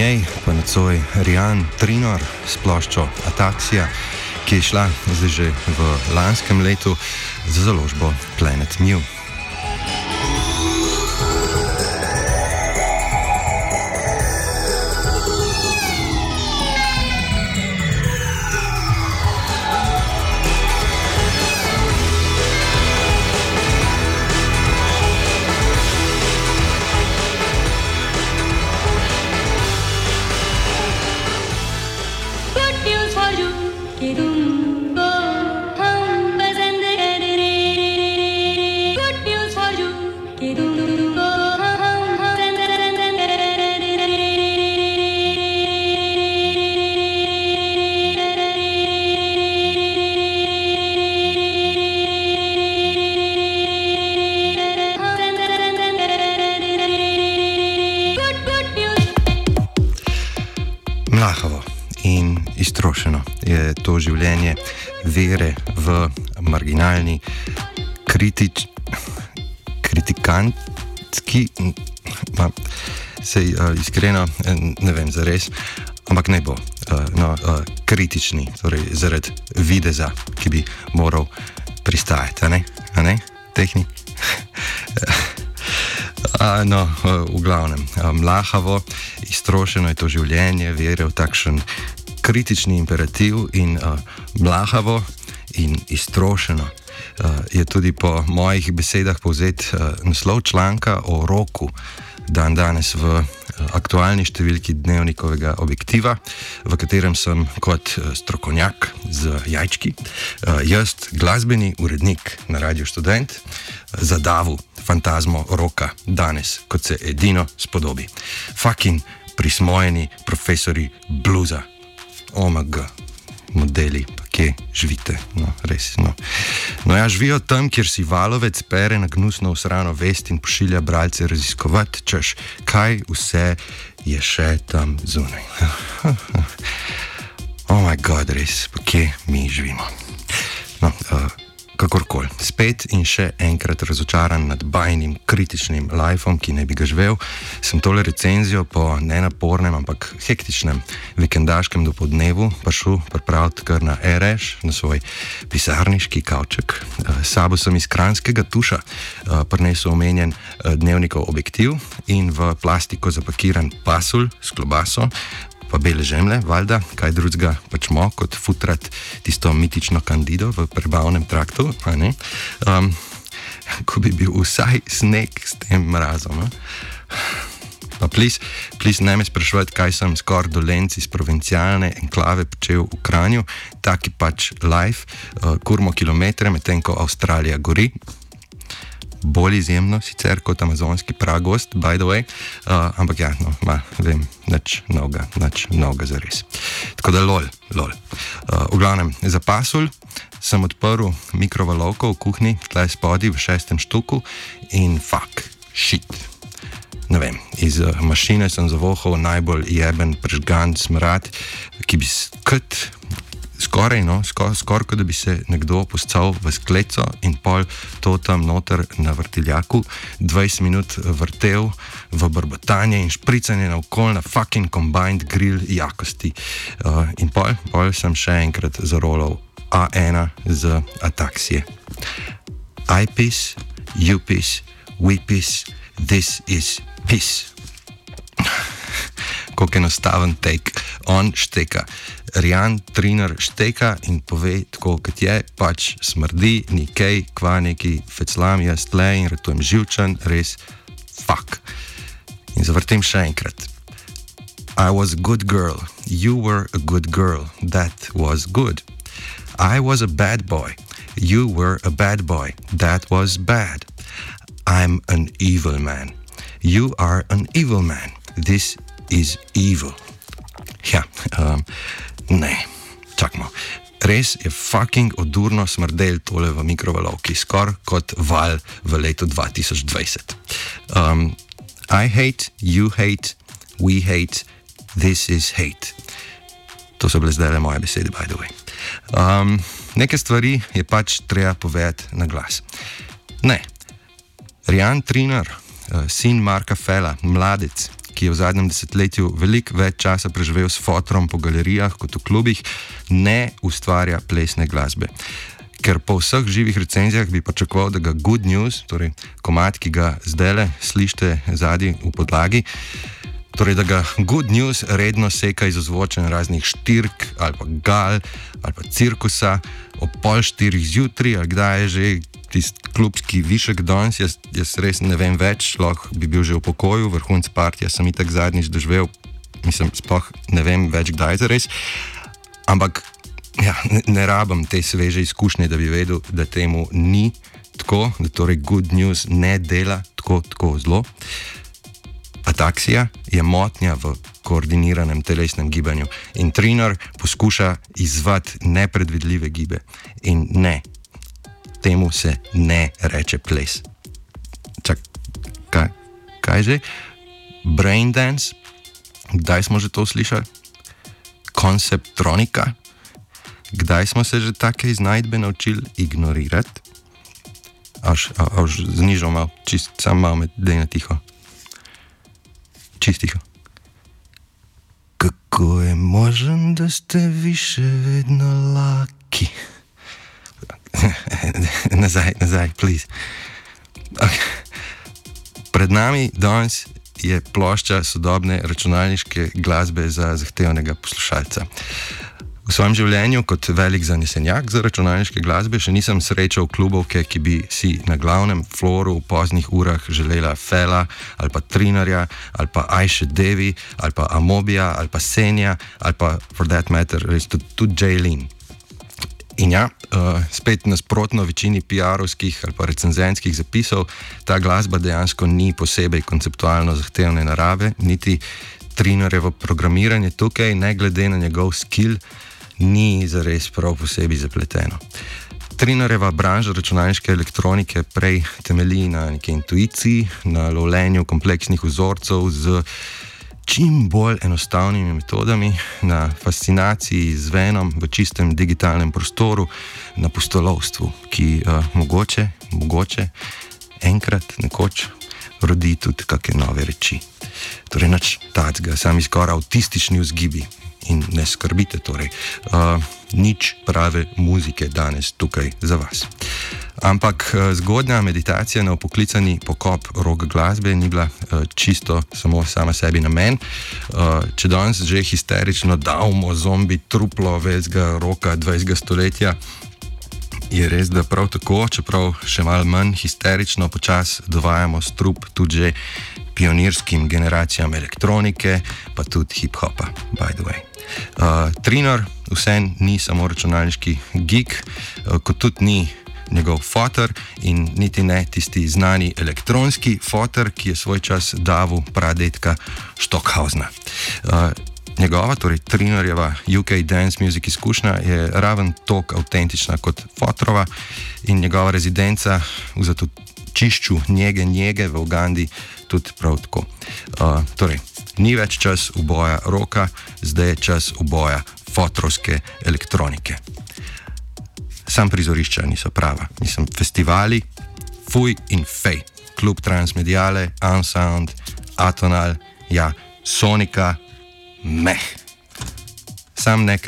njej pa nocoj Rian Trinor s ploščo Ataxia, ki je šla zdaj že v lanskem letu za založbo Planet Mu. Mlahavo in iztrošeno je to življenje vere v marginalni, kritikantski, sej iskreno ne vem zares, ampak ne bo, kritični, torej zaradi videza, ki bi moral pristajati, a ne, tehnik? V glavnem, mlahavo, iztrošeno je to življenje, vere v takšen kritični imperativ in mlahavo in iztrošeno je tudi po mojih besedah povzet naslov članka o roku dan danes v aktualni številki Dnevnikovega objektiva, v katerem sem kot strokovnjak z jajčki, jaz, glasbeni urednik na Radiu Študent, zadavil fantazmo roka danes, kot se edino spodobi. Fucking prismojeni profesori bluza. OMG, modeli, pa kje živite? Res. Ja, živijo tam, kjer si valovec pere na gnusno usrano vest in pošilja bralce raziskovati, češ, kaj vse je še tam zunaj. Oh my god, res, pa kje mi živimo? Kakorkoli, spet in še enkrat razočaran nad bajnim, kritičnim lifeom, ki ne bi ga živel, sem tole recenzijo po nenapornem, ampak hektičnem vikendaškem dopodnevu prišel pripraviti kar na RŠ, na svoj pisarniški kavček. S sabo sem iz Kranjskega Tuša prinesel omenjen Dnevnikov objektiv in v plastiko zapakiran pasulj s klobaso, pa bele žemlje, valjda, kaj drugega pač mo, kot futrat tisto mitično kandido v prebavnem traktu, a ne? Ko bi bil vsaj sneg s tem mrazom, Pa please ne me sprašovati, kaj sem skor dolenci iz provincialne enklave počel v Kranju, taki pač life, kurmo kilometre, medtem ko Avstralija gori. Bolj izjemno sicer kot amazonski pragost, by the way, ampak ja, vem, nič novega zares. Tako da lol. V glavnem, za pasulj sem odprl mikrovalovko v kuhinji, tlej spodaj v 6. štuku in shit. Ne vem, iz mašine sem zavohal najbolj jeben prežgan smrad, ki bi skoraj, kot da bi se nekdo poscal v skleco in pol to tam noter na vrtiljaku 20 minut vrtel v brbotanje in špricanje naokol na fucking combined grill jakosti. In pol sem še enkrat zarolal A1 z Ataxie. I piss, you piss, we piss, this is piss. Koliko enostaven take, on šteka. Rian Trinor šteka in pove tako, kot je, pač smrdi, nikej, kva neki feclam, jaz tle in ratujem živčen, res, fuck. In zavrtim še enkrat. I was a good girl, you were a good girl, that was good. I was a bad boy, you were a bad boy, that was bad. I'm an evil man, you are an evil man, this is evil. Ja, ne, čakamo. Res je fucking odurno smrdel tole v mikrovalovki, skor kot val v letu 2020. I hate, you hate, we hate, this is hate. To so bile zdaj moje besede, by the way. Neke stvari je pač treba povedati na glas. Ne, Rian Trinor, sin Marka Fela, mladec, ki je v zadnjem desetletju veliko več časa preživel s fotorom po galerijah kot v klubih, ne ustvarja plesne glasbe. Ker po vseh živih recenzijah bi pričakoval, da ga Good News, torej komad, ki ga zdajle slišite zadaj v podlagi, torej da ga Good News redno seka iz ozvočenja raznih štirk ali pa gal ali pa cirkusa ob 3:30 zjutraj ali kdaj je že tisti klubski višek danes, jaz res ne vem več, lahko bi bil že v pokoju, vrhunc partija sem itak zadnjič doživel, mislim, sploh ne vem več kdaj zares, ampak ja, ne rabim te sveže izkušnje, da bi vedel, da temu ni tako, da torej Good News ne dela tako zelo. Ataksija je motnja v koordiniranem telesnem gibanju in Trinar poskuša izzvati nepredvidljive gibe. In ne, temu se ne reče ples. Kaj že? Braindance? Kdaj smo že to slišali? Konceptronika? Kdaj smo se že take iznajdbe naučili ignorirati? Až znižal malo, sam malo dej na tiho. Čist tiho. Kako je možen, da ste vi še vedno laki? nazaj, please. Okay. Pred nami danes je plošča sodobne računalniške glasbe za zahtevnega poslušalca. V svojem življenju kot velik zanesenjak za računalniške glasbe še nisem srečal klubovke, ki bi si na glavnem floru v poznih urah želela Fela ali pa Trinarja ali pa Aisha Devi ali pa Amobija ali pa Senja ali pa for that matter tudi Jaylin. In ja, spet nasprotno večini PR-ovskih ali pa recenzentskih zapisov, ta glasba dejansko ni posebej konceptualno zahtevne narave, niti Trinarjevo programiranje tukaj, ne glede na njegov skill, ni zares prav posebej zapleteno. Trinarjeva branža računalniške elektronike prej temelji na neki intuiciji, na lovljenju kompleksnih vzorcev z čim bolj enostavnimi metodami, na fascinaciji z zvenom v čistem digitalnem prostoru, na pustolovstvu, ki mogoče enkrat nekoč rodi tudi kakšne nove reči. Torej nič tacga, sami skoraj avtistični vzgibi. In ne skrbite torej, nič prave muzike danes tukaj za vas. Ampak zgodnja meditacija na upoklicani pokop rock glasbe ni bila čisto samo sama sebi namen. Če danes že histerično davmo zombi truplo velikega roka 20. stoletja, je res, da prav tako, čeprav še malo manj histerično počas dovajamo strup tudi že pionirskim generacijam elektronike, pa tudi hip-hopa, by the way. Trinar vsem ni samo računalniški geek, kot tudi ni njegov fotor in niti ne tisti znani elektronski fotor, ki je svoj čas davil pradetka Stockhausena. Njegova, torej Trinarjeva UK dance music izkušnja je raven tok avtentična kot fotorova in njegova rezidenca v zatočišču njege v Ugandi tudi prav tako. Torej, ni več čas uboja roka, zdaj je čas uboja fotorovske elektronike. Sam prizorišča niso prava. Mislim, festivali, fuj in fej. Klub Transmediale, Unsound, Atonal, ja, Sonika, meh. Sam ne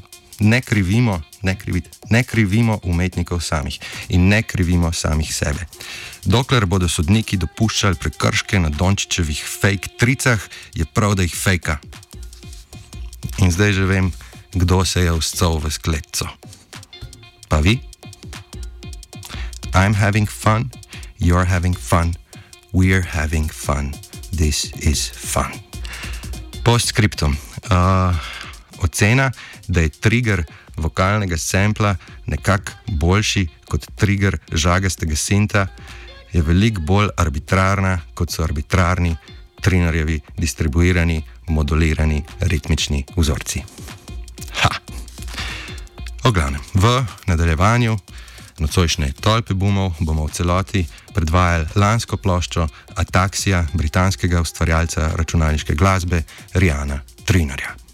krivimo umetnikov samih in ne krivimo samih sebe. Dokler bodo sodniki dopuščali prekrške na Dončićevih fake tricah, je prav, da jih fejka. In zdaj že vem, kdo se je uscal v skletco. Pa vi? I'm having fun, you're having fun, we're having fun, this is fun. Postscriptum. Ocena, da je trigger vokalnega sampla nekako boljši kot trigger žagastega sinta, je veliko bolj arbitrarna, kot so arbitrarni Trinarjevi distribuirani, modulirani ritmični vzorci. O glavnem, v nadaljevanju nocojšnje tolpe bumov bomo v celoti predvajali lansko ploščo Ataksija britanskega ustvarjalca računalniške glasbe Riana Trinarja.